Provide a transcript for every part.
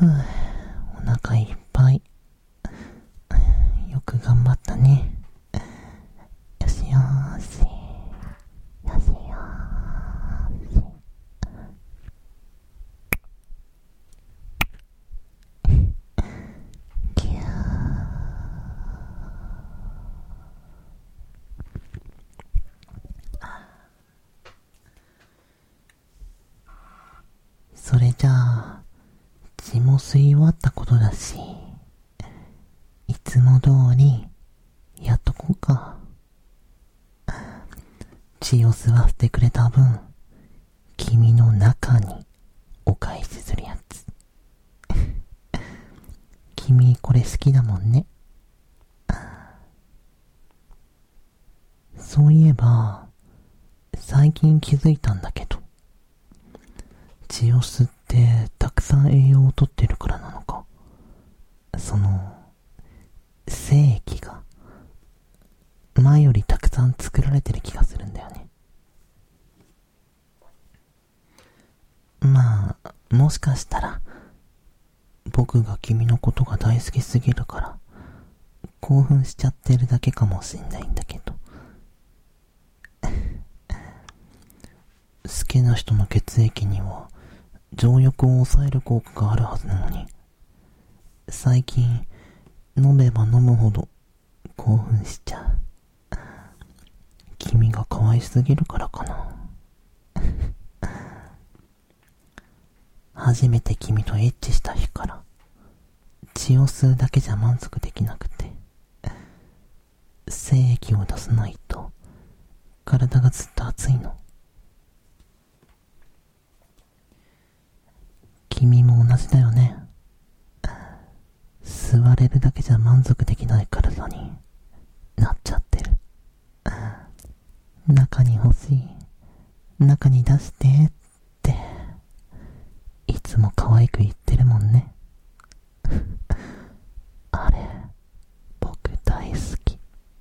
お腹いっぱい。よく頑張ったね。よしよーし。よしよーし。キャー。それじゃあ、血も吸い終わったことだし、いつも通りやっとこうか。血を吸わせてくれた分、君の中にお返しするやつ。君これ好きだもんね。そういえば、最近気づいたんだけど、血を吸ってたくさん栄養をとってるからなのか、精液が前よりたくさん作られてる気がするんだよね。まあ、もしかしたら僕が君のことが大好きすぎるから興奮しちゃってるだけかもしんないんだけど好きな人の血液には情欲を抑える効果があるはずなのに、最近飲めば飲むほど興奮しちゃう。君が可愛すぎるからかな。初めて君とエッチした日から血を吸うだけじゃ満足できなくて、精液を出さないと体がずっと熱いの。君も同じだよね。吸われるだけじゃ満足できない体になっちゃってる。中に欲しい、中に出してっていつも可愛く言ってるもんね。あれ、僕大好き。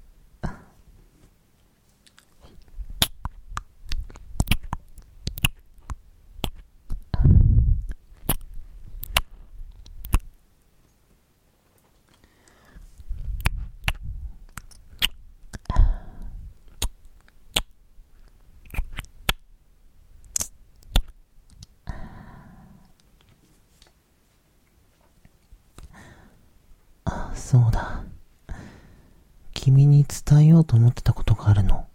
そうだ。君に伝えようと思ってたことがあるの。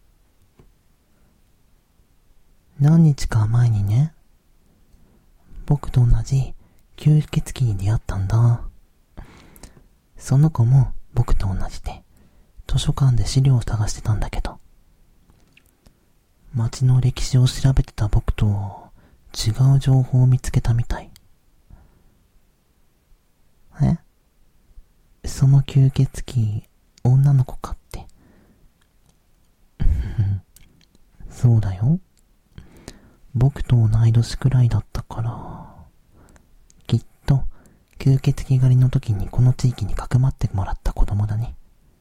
何日か前にね、僕と同じ吸血鬼に出会ったんだ。その子も僕と同じで、図書館で資料を探してたんだけど、街の歴史を調べてた僕と違う情報を見つけたみたい。その吸血鬼、女の子かって。そうだよ。僕と同い年くらいだったから、きっと吸血鬼狩りの時にこの地域にかくまってもらった子供だね。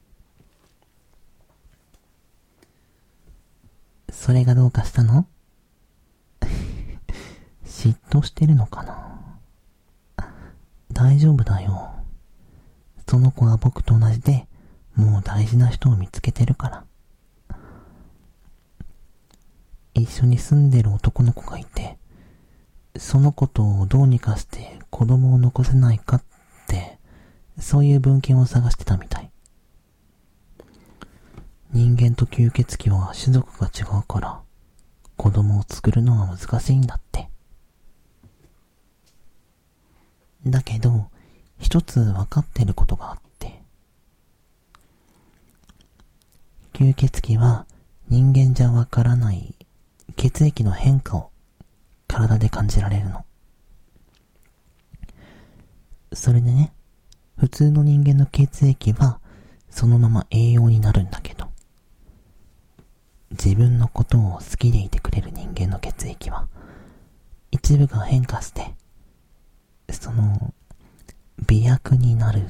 それがどうかしたの？嫉妬してるのかな？大丈夫だよ。その子は僕と同じで、もう大事な人を見つけてるから。一緒に住んでる男の子がいて、その子とどうにかして子供を残せないかって、そういう文献を探してたみたい。人間と吸血鬼は種族が違うから、子供を作るのは難しいんだって。だけど、一つ分かってることがあって、吸血鬼は人間じゃ分からない血液の変化を体で感じられるの。それでね、普通の人間の血液はそのまま栄養になるんだけど、自分のことを好きでいてくれる人間の血液は一部が変化して、媚薬になるって。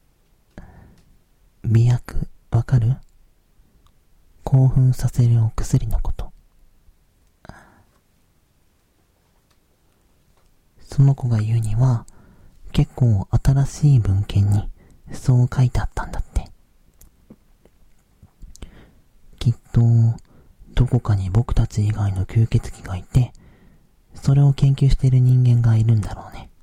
媚薬、わかる？興奮させるお薬のこと。その子が言うには、 結構新しい文献にそう書いてあったんだって。きっとどこかに僕たち以外の吸血鬼がいて、それを研究している人間がいるんだろうね。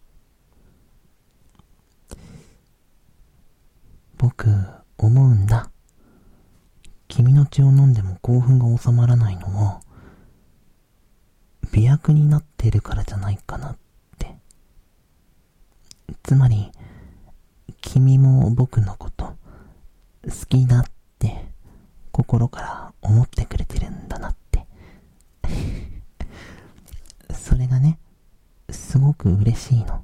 僕思うんだ。君の血を飲んでも興奮が収まらないのは美薬になってるからじゃないかなって。つまり君も僕のこと好きだって心から思ってくれてるんだなってそれがね、すごく嬉しいの。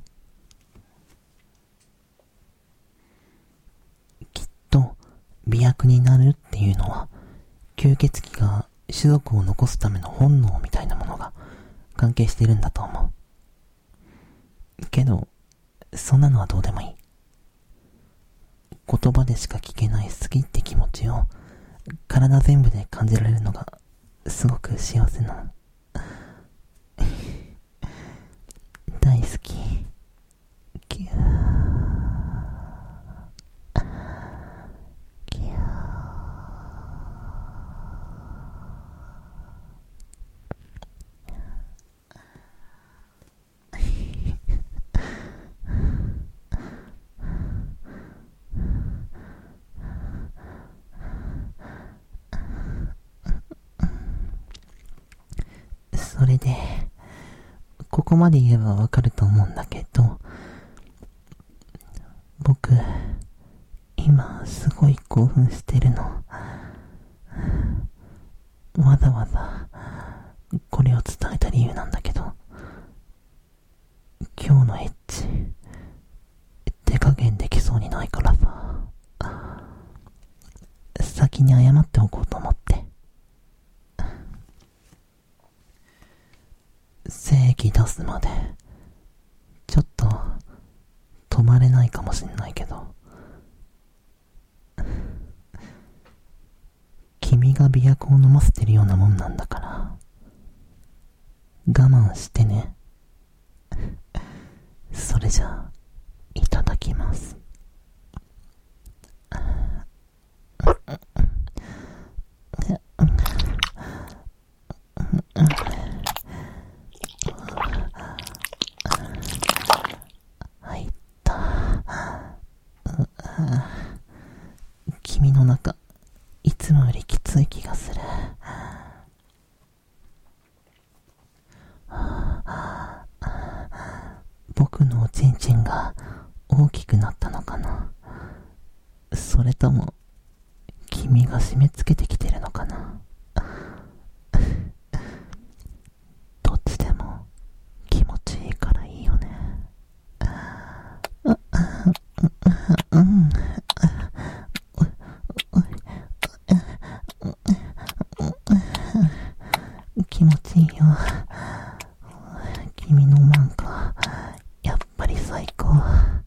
きっと美薬になるっていうのは吸血鬼が種族を残すための本能みたいなものが関係してるんだと思う。けどそんなのはどうでもいい。言葉でしか聞けない好きって気持ちを体全部で感じられるのがすごく幸せなの。大好き。キューキュー。それでここまで言えばわかると思うんだけど、僕今すごい興奮してるの。わざわざこれを伝えた理由なんだけど、今日のエッチ手加減できそうにないからさ、先に謝っておこうと思って。精液出すまでちょっと止まれないかもしんないけど、君が美薬を飲ませてるようなもんなんだから我慢してね。それじゃあいただきます。入った。君の中いつもよりきつい気がする。僕のおちんちんが大きくなったのかな。それとも君が締め付けてきてるのかな。どっちでも気持ちいいからいいよね。うん。気持ちいいよ。君のマンコやっぱり最高。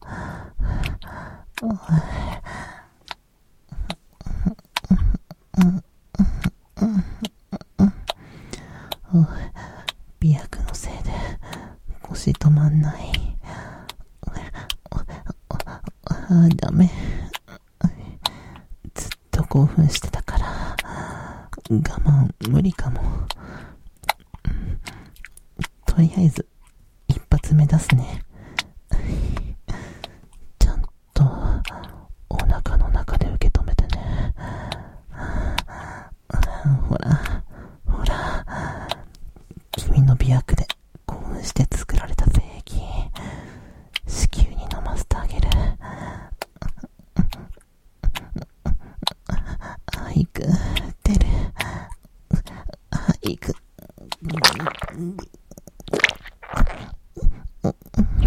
美薬のせいで腰止まんない。ダメ。ずっと興奮してたから我慢無理かも。とりあえず一発目出すね。ちゃんとお腹の中で受け止めてね。ほらほら、君の美薬で興奮して作られた精液子宮に飲ませてあげる。いく出る。いく。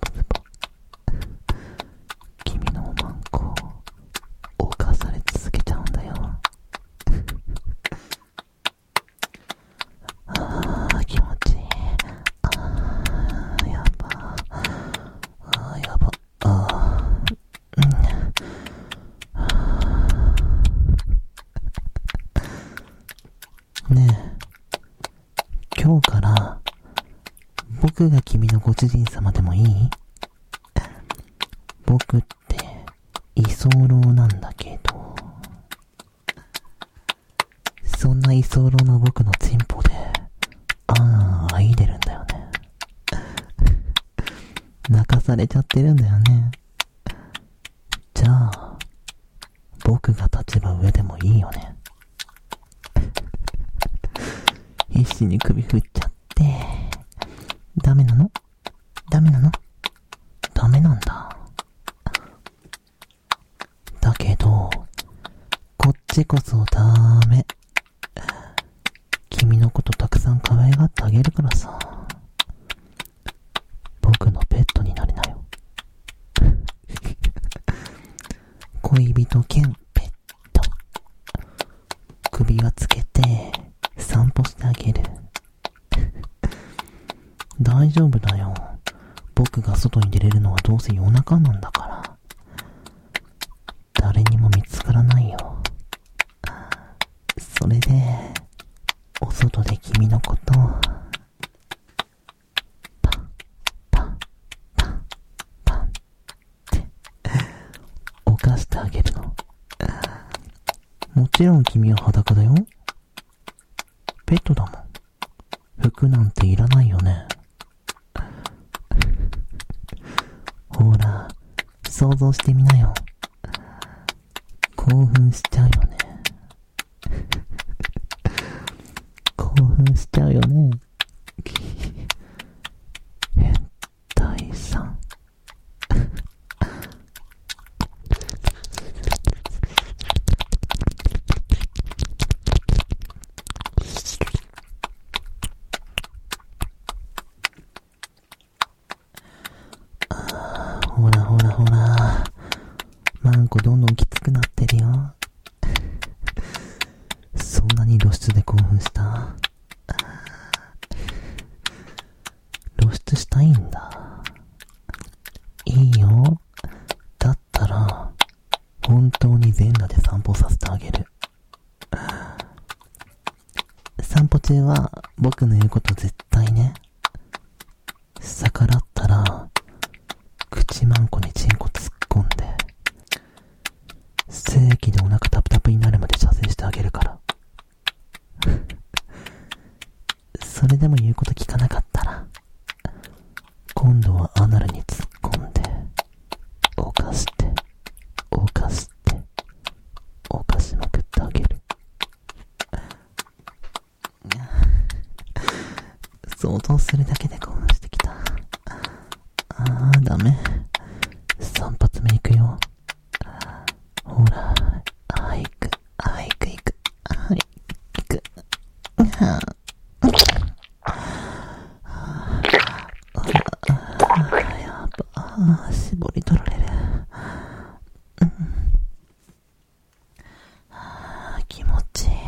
パズパ。君のマンコを犯され続けちゃうんだよ。気持ちいい。やば。やば。 僕が君のご主人様でもいい？僕って居候なんだけど、そんな居候の僕のチンポであいでるんだよね。泣かされちゃってるんだよね。じゃあ僕が立てば上でもいいよね。必死に首振っちゃってダメなの？ダメなの？ダメなんだ。だけどこっちこそダメ。君のことたくさん可愛がってあげるからさ。僕のペットになりなよ。恋人兼ペット。首輪つけて散歩してあげる。大丈夫だよ。僕が外に出れるのはどうせ夜中なんだから。誰にも見つからないよ。それでお外で君のことパンパンパンパンって犯してあげるの。もちろん君は裸だよ。ペットだもん。服なんていらないよね。ほら想像してみなよ。興奮しちゃうよね。興奮しちゃうよね。変態さん。ほらほらほら、マンコどんどんきつくなってるよ。そんなに露出で興奮した？露出したいんだ。いいよ。だったら本当に全裸で散歩させてあげる。散歩中は僕の言うこと絶対ね。逆らったら口マンコにチンコ突っ込んで精液でお腹タプタプになるまで射精してあげるから。それでも言うこと聞かなかったら今度はアナルに突っ込んで犯しまくってあげる。想像するだけで興奮してきた。ダメ。3発目いくよ。ほら、いく。やば、絞り取られる。気持ちいい。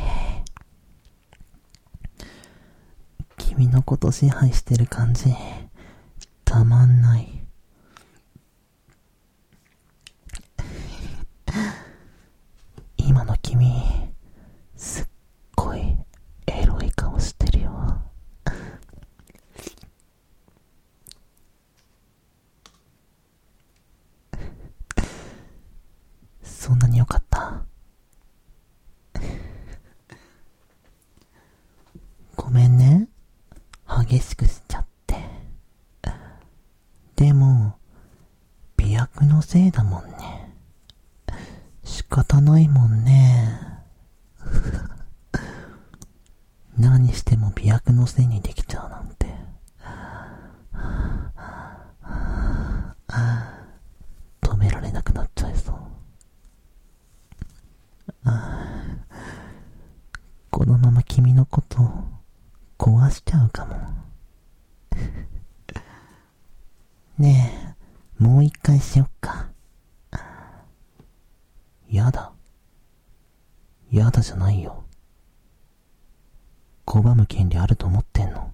君のこと支配してる感じたまんない。今の君すっごいエロい顔してるよ。そんなに良かった？ごめんね、激しくしちゃって。でも美薬のせいだもんね。仕方ないもんね。何しても美薬のせいにできちゃうなんて。止められなくなっちゃいそう。このまま君のこと壊しちゃうかも。ねえ、もう一回しよっか。やだじゃないよ。拒む権利あると思ってんの？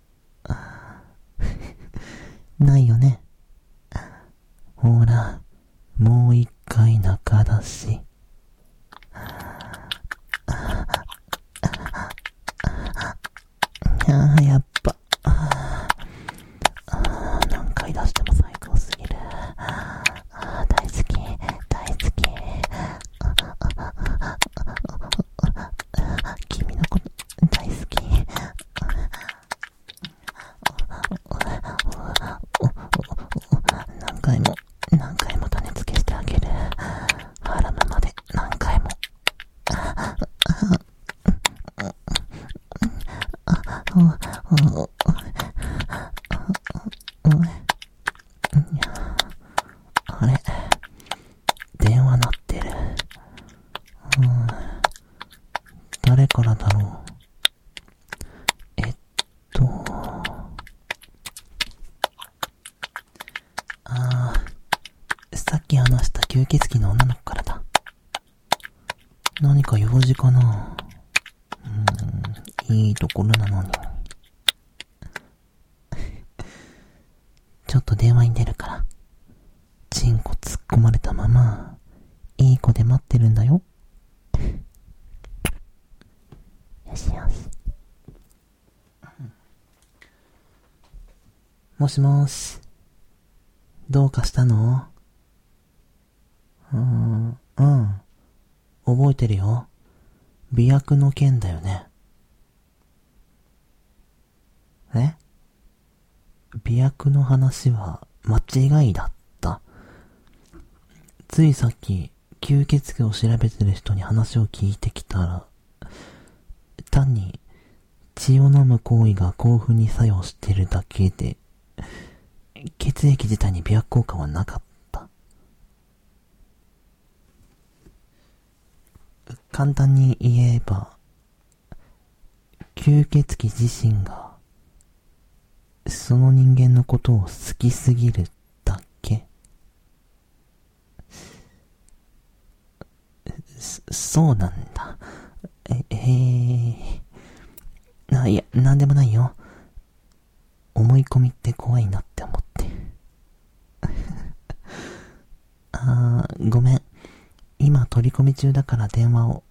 ないよね。ほら、もう一回中出し。やっぱさっき話した吸血鬼の女の子からだ。何か用事かな。いいところなのに。ちょっと電話に出るから。チンコ突っ込まれたまま、いい子で待ってるんだよ。よしよし。もしもーし。どうかしたの？覚えてるよ。媚薬の件だよね。媚薬の話は間違いだった。ついさっき、吸血鬼を調べてる人に話を聞いてきたら、単に血を飲む行為が興奮に作用してるだけで、血液自体に媚薬効果はなかった。簡単に言えば、吸血鬼自身がその人間のことを好きすぎるだけ。そうなんだ。いや、なんでもないよ。思い込みって怖いなって思って。ごめん。今取り込み中だから電話を。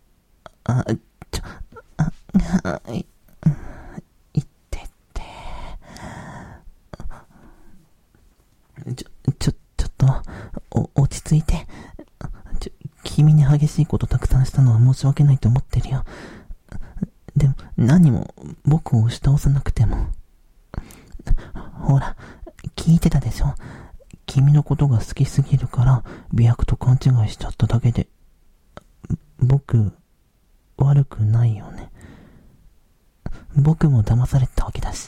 ちょっと、落ち着いて。君に激しいことたくさんしたのは申し訳ないと思ってるよ。でも、何も僕を押し倒さなくても。ほら、聞いてたでしょ。君のことが好きすぎるから、媚薬と勘違いしちゃっただけで。僕、悪くないよね。僕も騙されてたわけだし。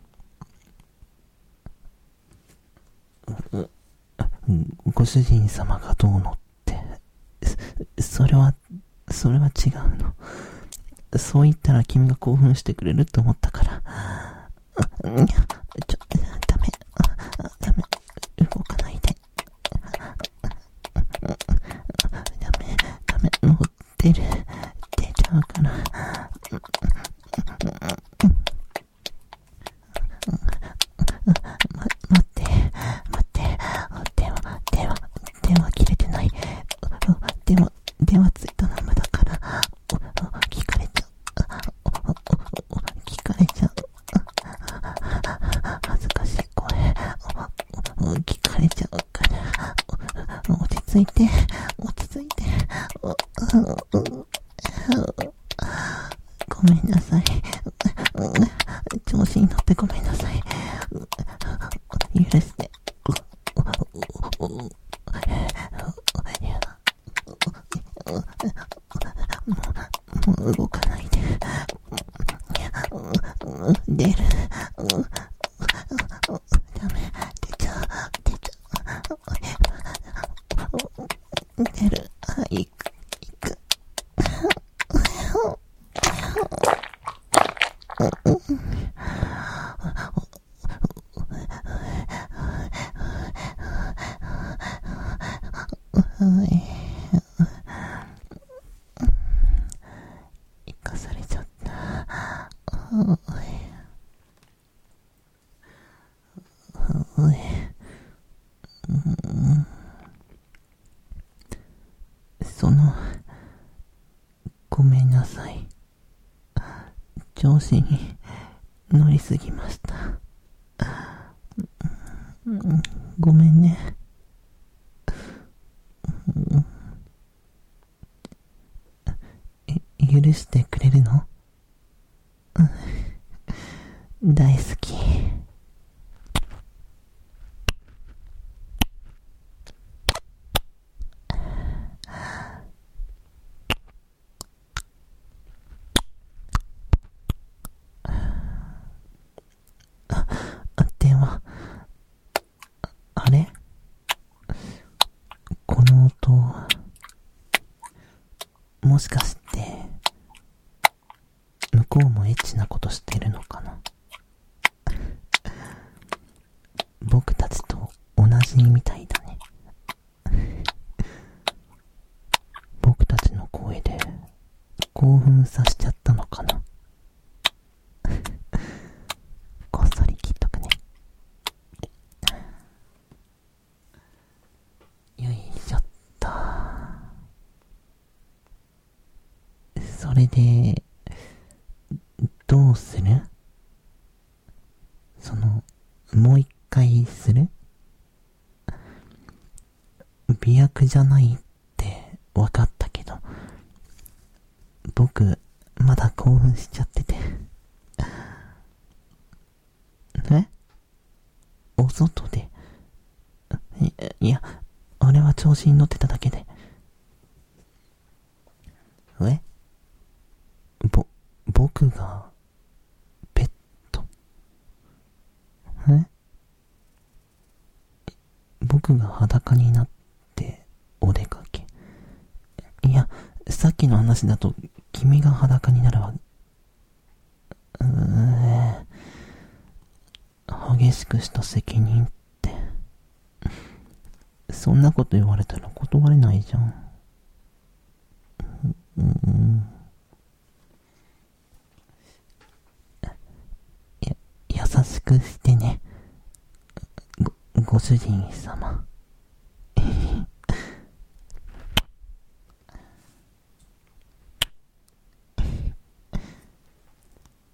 ご主人様がどうのって、それは違うの。そう言ったら君が興奮してくれると思ったから。ダメ、動かないで。ダメ、もう出ちゃうから。待って、電話切れてない。電話ついたままだから、聞かれちゃう。恥ずかしい声。聞かれちゃうから、落ち着いて。ごめんなさい。調子に乗ってごめんなさい。許して。もう動かないで。出る。ダメ。出ちゃう。出る。行く。生かされちゃった。ごめんなさい。調子に乗りすぎました。ごめんね。許してくれるの？大好き。電話。あれ？この音、もしかして向こうもエッチなことしてるのかな。僕たちと同じみたいだね。 興奮させちゃったのかな。こっそり切っとくね。よいしょっと。それで、どうする？もう一回する？媚薬じゃないって分かったけど、僕、まだ興奮しちゃってて。お外で？いや、俺は調子に乗ってただけで。僕が、ペット？僕が裸になって、お出かけ？いや、さっきの話だと、君が裸になるわ。激しくした責任って。そんなこと言われたら断れないじゃん。優しくしてね。ご主人様。